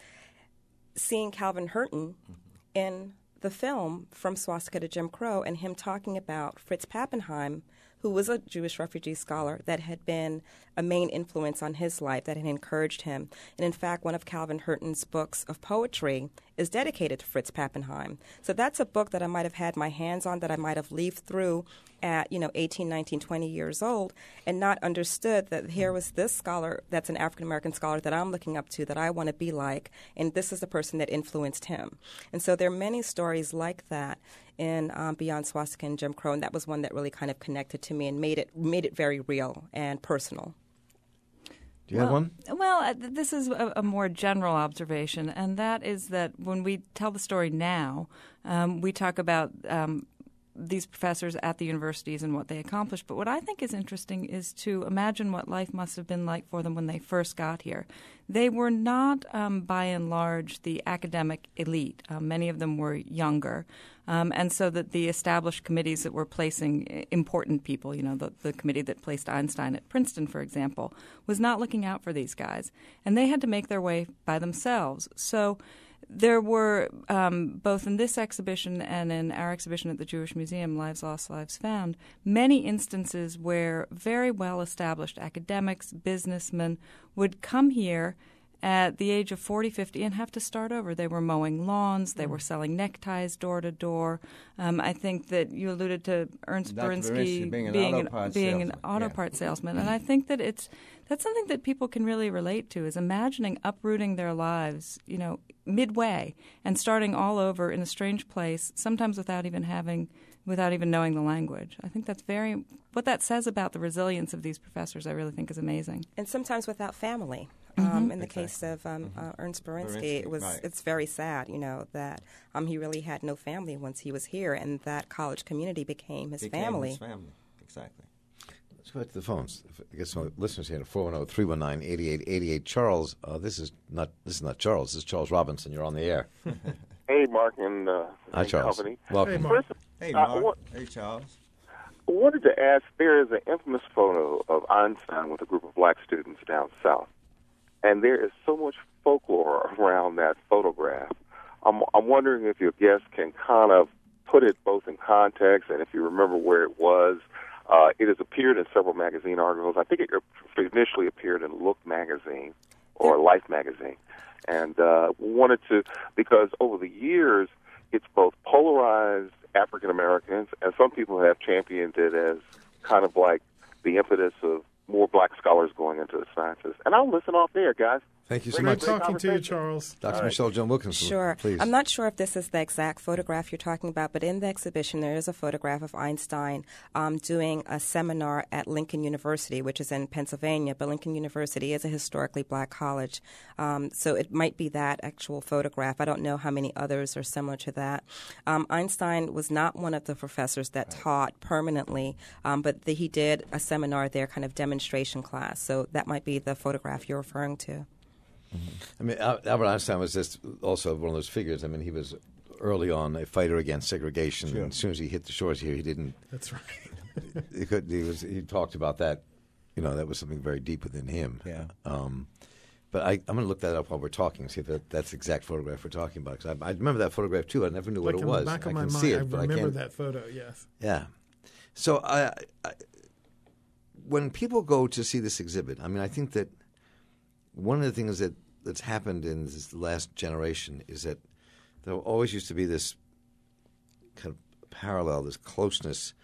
seeing Calvin Hernton mm-hmm. in the film From Swastika to Jim Crow, and him talking about Fritz Pappenheim, who was a Jewish refugee scholar that had been a main influence on his life, that had encouraged him. And in fact, one of Calvin Hernton's books of poetry is dedicated to Fritz Pappenheim. So that's a book that I might have had my hands on, that I might have leafed through at, you know, eighteen, nineteen, twenty years old, and not understood that here was this scholar that's an African-American scholar that I'm looking up to, that I want to be like, and this is the person that influenced him. And so there are many stories like that in um, Beyond Swastika and Jim Crow, and that was one that really kind of connected to me and made it made it very real and personal. Do you well, have one? Well, uh, this is a, a more general observation, and that is that when we tell the story now, um, we talk about um, these professors at the universities and what they accomplished. But what I think is interesting is to imagine what life must have been like for them when they first got here. They were not, um, by and large, the academic elite. Um, many of them were younger. Um, and so that the established committees that were placing important people, you know, the, the committee that placed Einstein at Princeton, for example, was not looking out for these guys. And they had to make their way by themselves. So there were, um, both in this exhibition and in our exhibition at the Jewish Museum, Lives Lost, Lives Found, many instances where very well-established academics, businessmen would come here at the age of forty, fifty and have to start over. They were mowing lawns. They were selling neckties door to door. Um, I think that you alluded to Ernst Doctor Berinsky being an being, auto an, parts being an salesman. auto Yeah. part salesman. And I think that it's that's something that people can really relate to, is imagining uprooting their lives, you know, midway and starting all over in a strange place, sometimes without even having without even knowing the language. I think that's very what that says about the resilience of these professors, I really think is amazing. And sometimes without family. Mm-hmm. Um, in the Exactly. case of um, uh, Ernst Berinsky, Berinsky, it was right. it's very sad, you know, that um, he really had no family once he was here, and that college community became his Became family. his family, exactly. Let's go back to the phones. If I get some listeners here at four one zero, three one nine, eight eight eight eight. Charles, uh, this is not this is not Charles. This is Charles Robinson. You're on the air. Hey, Mark and uh, Hi, Charles. company. Welcome. Hey, Mark. First, Hey, I Mark. wa- Hey, Charles. I wanted to ask, there is an infamous photo of Einstein with a group of black students down south, and there is so much folklore around that photograph. I'm, I'm wondering if your guests can kind of put it both in context and if you remember where it was, uh, it has appeared in several magazine articles. I think it initially appeared in Look magazine or Life magazine. And uh, wanted to, because over the years, it's both polarized African Americans, and some people have championed it as kind of like the impetus of more black scholars going into the sciences. And I'll listen off there, guys. Thank you so Great much. talking to you, Charles. Doctor All right. Michelle Joan Wilkinson, Sure. please. I'm not sure if this is the exact photograph you're talking about, but in the exhibition there is a photograph of Einstein um, doing a seminar at Lincoln University, which is in Pennsylvania, but Lincoln University is a historically black college. Um, so it might be that actual photograph. I don't know how many others are similar to that. Um, Einstein was not one of the professors that taught permanently, um, but the, he did a seminar there, kind of demonstration class. So that might be the photograph you're referring to. I mean, Al- Albert Einstein was just also one of those figures. I mean, he was early on a fighter against segregation. Sure. And as soon as he hit the shores here, he didn't. That's right. he could. He was. He talked about that. You know, that was something very deep within him. Yeah. Um, but I, I'm going to look that up while we're talking, see if that, that's the exact photograph we're talking about. Because I, I remember that photograph too. I never knew Like what it in was. the back of I my can mind, see it, I but I remember can't. that photo. Yes. Yeah. So I, I, when people go to see this exhibit, I mean, I think that one of the things that that's happened in this last generation is that there always used to be this kind of parallel, this closeness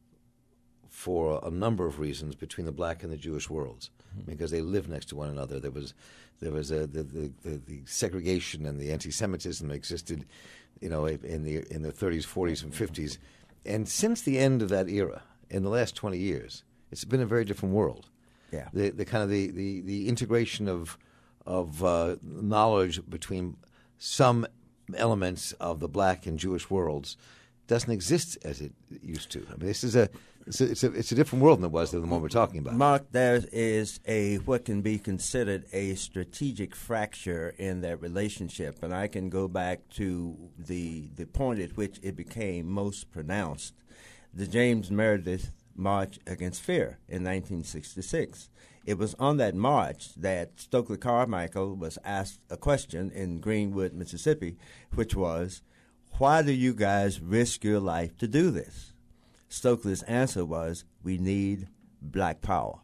for a number of reasons between the black and the Jewish worlds, mm-hmm. because they lived next to one another. There was there was a, the, the, the, the segregation and the anti-Semitism that existed, you know, in the in the thirties, forties, and fifties, and since the end of that era, in the last twenty years, it's been a very different world. Yeah. The the kind of the, the, the integration of of uh, knowledge between some elements of the black and Jewish worlds doesn't exist as it used to. I mean, this is a it's a it's a, it's a different world than it was than the one we're talking about. Mark, there is a what can be considered a strategic fracture in that relationship, and I can go back to the the point at which it became most pronounced, the James Meredith March Against Fear in nineteen sixty-six. It was on that march that Stokely Carmichael was asked a question in Greenwood, Mississippi, which was, why do you guys risk your life to do this? Stokely's answer was, we need black power.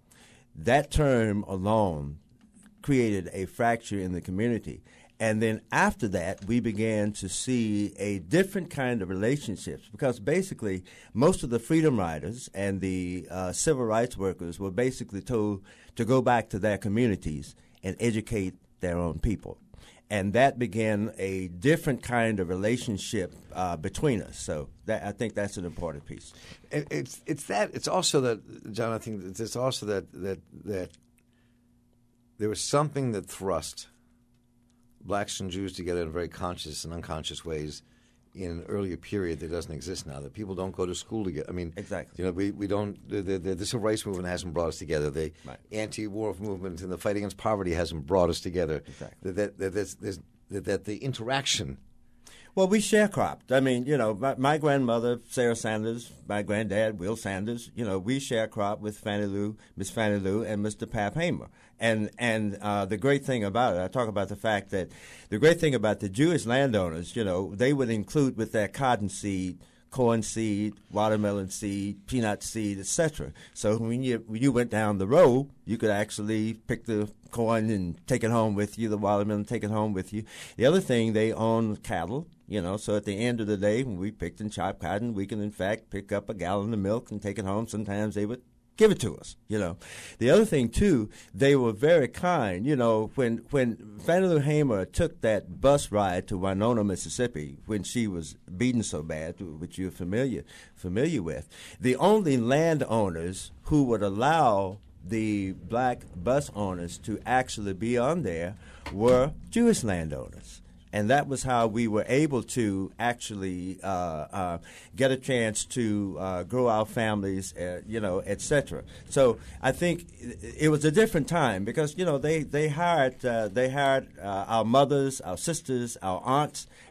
That term alone created a fracture in the community. And then after that, we began to see a different kind of relationships because basically most of the freedom riders and the uh, civil rights workers were basically told to go back to their communities and educate their own people. And that began a different kind of relationship uh, between us. So that, I think that's an important piece. It, it's it's that it's also that, John, I think it's also that that that there was something that thrust blacks and Jews together in very conscious and unconscious ways in an earlier period that doesn't exist now. That people don't go to school together. I mean, exactly. You know, we we don't. The, the, the civil rights movement hasn't brought us together. The right. anti-war movement and the fight against poverty hasn't brought us together. Exactly. That that that, that, that, that the interaction. Well, we sharecropped. I mean, you know, my, my grandmother, Sarah Sanders, my granddad, Will Sanders, you know, we sharecropped with Fannie Lou, Miss Fannie Lou, and Mister Pap Hamer. And and uh, the great thing about it, I talk about the fact that the great thing about the Jewish landowners, you know, they would include with their cotton seed, corn seed, watermelon seed, peanut seed, et cetera. So when you when you went down the road, you could actually pick the corn and take it home with you, the watermelon, take it home with you. The other thing, they own cattle. You know, so at the end of the day, when we picked and chopped cotton, we can, in fact, pick up a gallon of milk and take it home. Sometimes they would give it to us, you know. The other thing, too, they were very kind. You know, when when Fannie Lou Hamer took that bus ride to Winona, Mississippi, when she was beaten so bad, which you're familiar familiar with, the only landowners who would allow the black bus owners to actually be on there were Jewish landowners. And that was how we were able to actually uh, uh, get a chance to uh, grow our families, uh, you know, et cetera. So I think it was a different time because, you know, they they hired uh, they hired uh, our mothers, our sisters, our aunts,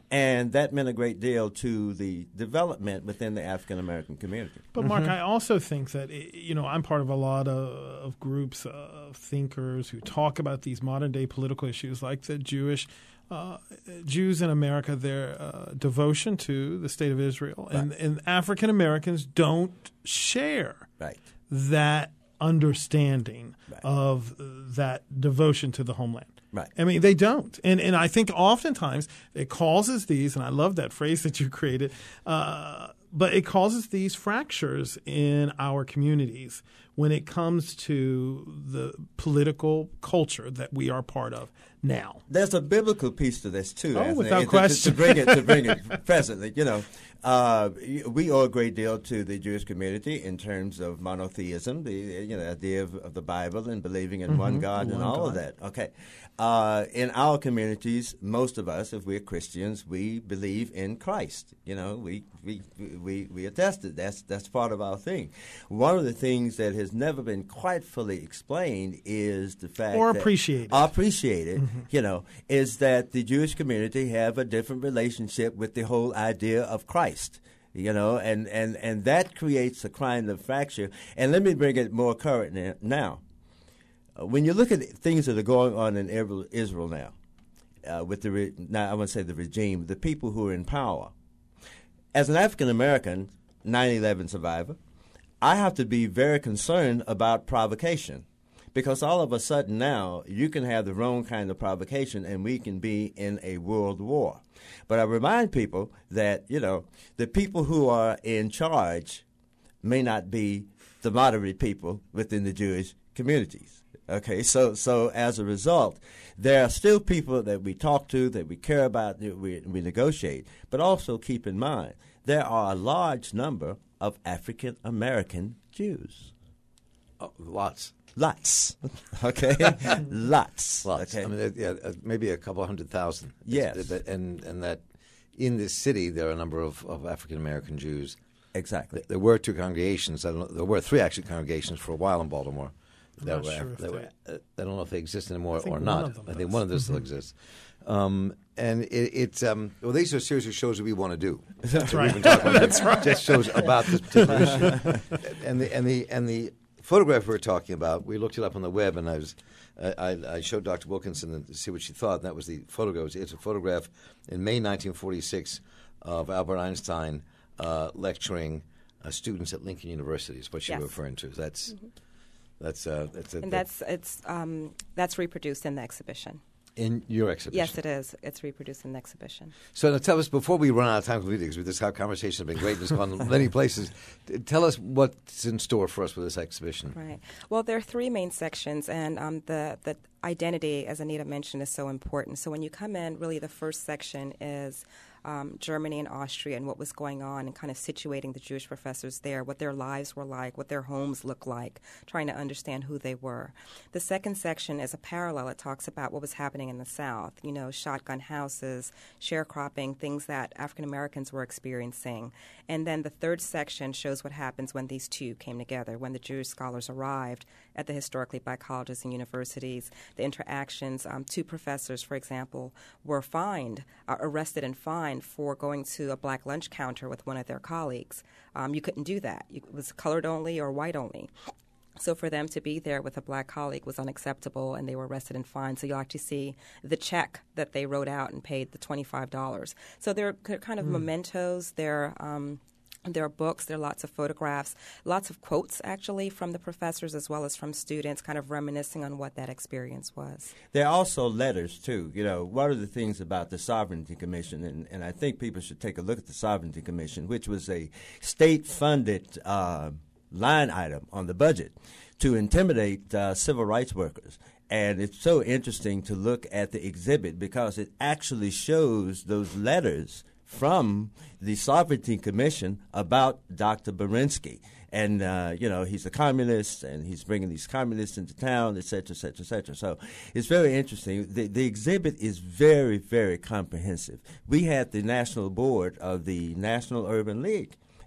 And that meant a great deal to the development within the African American community. But Mark, I also think that, you know, I'm part of a lot of, of groups of thinkers who talk about these modern day political issues, like the Jewish uh, Jews in America, their uh, devotion to the state of Israel, right. and, and African Americans don't share right. that understanding right. of that devotion to the homeland. Right. I mean, they don't. And and I think oftentimes it causes these, and I love that phrase that you created, uh, but it causes these fractures in our communities when it comes to the political culture that we are part of now. There's a biblical piece to this, too. Oh, Anthony, without to, question. To, to bring it, to bring it presently, you know. Uh, we owe a great deal to the Jewish community in terms of monotheism, the you know idea of, of the Bible and believing in mm-hmm. one God one and all God. of that. Okay, uh, in our communities, most of us, if we're Christians, we believe in Christ. You know, we we we we attest it. That's that's part of our thing. One of the things that has never been quite fully explained is the fact or that, appreciated, or appreciated, mm-hmm. you know, is that the Jewish community have a different relationship with the whole idea of Christ. You know, and, and, and that creates a kind of fracture. And let me bring it more current now. Uh, when you look at things that are going on in Israel now, uh, with the re- now I want to say the regime, the people who are in power. As an African American, nine eleven survivor, I have to be very concerned about provocation. Because all of a sudden now, you can have the wrong kind of provocation and we can be in a world war. But I remind people that, you know, the people who are in charge may not be the moderate people within the Jewish communities. Okay, so so as a result, there are still people that we talk to, that we care about, that we, we negotiate. But also keep in mind, there are a large number of African American Jews. Oh, lots. Lots. Okay? Lots. Lots. Okay? I mean, yeah, uh, maybe a couple hundred thousand. Yes. It's, uh, and, and that in this city, there are a number of, of African-American Jews. Exactly. There were two congregations. I don't know, there were three, actually, congregations for a while in Baltimore. I'm that not were, sure if that they, were, uh, I don't know if they exist anymore or one not. of them I think does. one of them Mm-hmm. still exists. Um, and it, it's um, well, these are series of shows that we want to do. That's so right. We've been talking about That's right. Just shows about this particular issue. And the and the and the photograph we were talking about, we looked it up on the web, and I was uh, I, I showed Doctor Wilkinson to see what she thought. And that was the photograph. It's a photograph in May nineteen forty-six of Albert Einstein uh, lecturing uh, students at Lincoln University. Is what she Yes. was referring to. That's mm-hmm. that's uh, that's a, And that's it's um, that's reproduced in the exhibition. in your exhibition. Yes, it is. It's reproduced in the exhibition. So now tell us, before we run out of time completely, because this conversation has been great and it's gone many places, t- tell us what's in store for us with this exhibition. Right. Well, there are three main sections, and um, the, the identity, as Anita mentioned, is so important. So when you come in, really the first section is um, Germany and Austria and what was going on and kind of situating the Jewish professors there, what their lives were like, what their homes looked like, trying to understand who they were. The second section is a parallel. It talks about what was happening in the South, you know, shotgun houses, sharecropping, things that African Americans were experiencing. And then the third section shows what happens when these two came together, when the Jewish scholars arrived at the historically black colleges and universities, the interactions. Um, two professors, for example, were fined, uh, arrested and fined for going to a black lunch counter with one of their colleagues. Um, you couldn't do that. You, it was colored only or white only. So for them to be there with a black colleague was unacceptable, and they were arrested and fined. So you'll actually see the check that they wrote out and paid the twenty-five dollars. So they're kind of mm. mementos. They're um, There are books, there are lots of photographs, lots of quotes, actually, from the professors as well as from students, kind of reminiscing on what that experience was. There are also letters, too. You know, one of the things about the Sovereignty Commission, and, and I think people should take a look at the Sovereignty Commission, which was a state-funded uh, line item on the budget to intimidate uh, civil rights workers. And it's so interesting to look at the exhibit because it actually shows those letters from the Sovereignty Commission about Doctor Berinsky. And, uh, you know, he's a communist, and he's bringing these communists into town, et cetera, et cetera, et cetera. So it's very interesting. The, the exhibit is very, very comprehensive. We had the National Board of the National Urban League,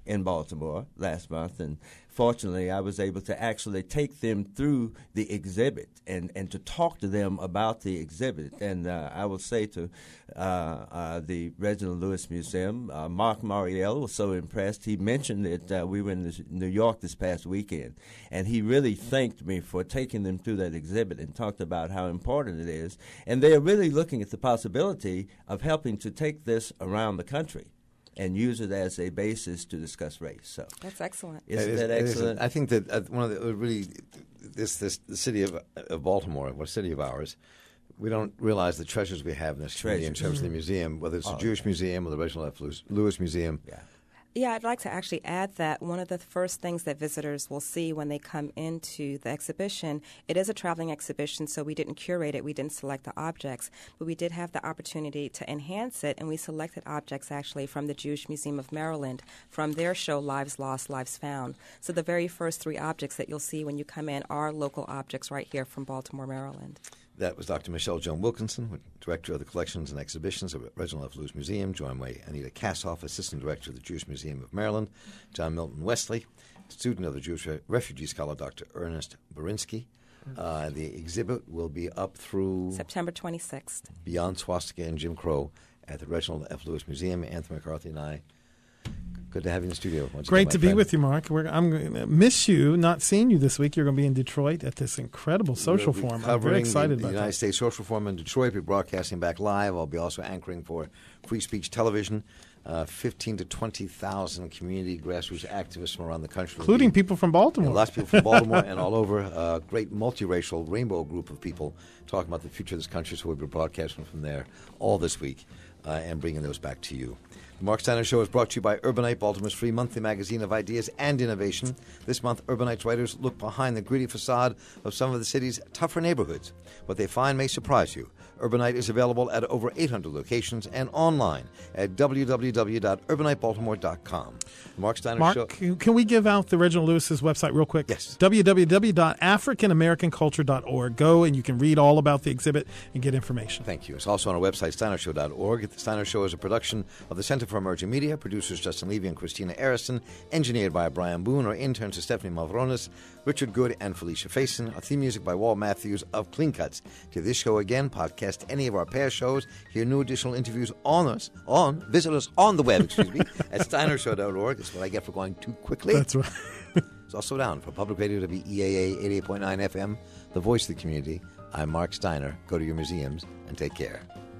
in Baltimore last month, and fortunately I was able to actually take them through the exhibit and, and to talk to them about the exhibit. And uh, I will say to uh, uh, the Reginald Lewis Museum, uh, Mark Mariel was so impressed. He mentioned that uh, we were in this, New York this past weekend, and he really thanked me for taking them through that exhibit and talked about how important it is. And they are really looking at the possibility of helping to take this around the country and use it as a basis to discuss race. So that's excellent. Isn't it is, that excellent? I think that uh, one of the really this this the city of, of Baltimore, what city of ours, we don't realize the treasures we have in this community in terms of the museum, whether it's Oh, the Jewish yeah. Museum or the Reginald F. Lewis, Lewis Museum. Yeah. Yeah, I'd like to actually add that one of the first things that visitors will see when they come into the exhibition, it is a traveling exhibition, so we didn't curate it, we didn't select the objects, but we did have the opportunity to enhance it, and we selected objects actually from the Jewish Museum of Maryland, from their show Lives Lost, Lives Found. So the very first three objects that you'll see when you come in are local objects right here from Baltimore, Maryland. That was Doctor Michelle Joan Wilkinson, Director of the Collections and Exhibitions at Reginald F. Lewis Museum, joined by Anita Kassoff, Assistant Director of the Jewish Museum of Maryland, John Milton Wesley, student of the Jewish re- refugee scholar Doctor Ernest Berinsky. Uh, the exhibit will be up through September twenty-sixth. Beyond Swastika and Jim Crow at the Reginald F. Lewis Museum. Anthony McCarthy and I, good to have you in the studio. Once Great again, to my be friend. with you, Mark. We're, I'm going to miss you, not seeing you this week. You're going to be in Detroit at this incredible social We'll be forum. I'm covering very excited the, the about United that. States Social Forum in Detroit. We'll be broadcasting back live. I'll be also anchoring for Free Speech Television. Uh, fifteen to twenty thousand community grassroots activists from around the country, Including will be, people from Baltimore. and lots of people from Baltimore and all over. A uh, great multiracial rainbow group of people talking about the future of this country. So we'll be broadcasting from there all this week uh, and bringing those back to you. The Mark Steiner Show is brought to you by Urbanite, Baltimore's free monthly magazine of ideas and innovation. This month, Urbanite's writers look behind the gritty facade of some of the city's tougher neighborhoods. What they find may surprise you. Urbanite is available at over eight hundred locations and online at w w w dot urbanite baltimore dot com. The Mark Steiner Mark, Show. can can we give out the Reginald Lewis's website real quick? Yes. w w w dot african american culture dot org. Go and you can read all about the exhibit and get information. Thank you. It's also on our website, steiner show dot org. The Steiner Show is a production of the Center for Emerging Media. Producers Justin Levy and Christina Arison. Engineered by Brian Boone. Our interns are Stephanie Malvronis, Richard Good, and Felicia Faison. Our theme music by Walt Matthews of Clean Cuts. To this show again, podcast any of our pair shows, hear new additional interviews on us, on, visit us on the web, excuse me, at steiner show dot org. That's what I get for going too quickly. That's right. It's also down for Public Radio W E A A eighty-eight point nine F M, the voice of the community. I'm Mark Steiner. Go to your museums and take care.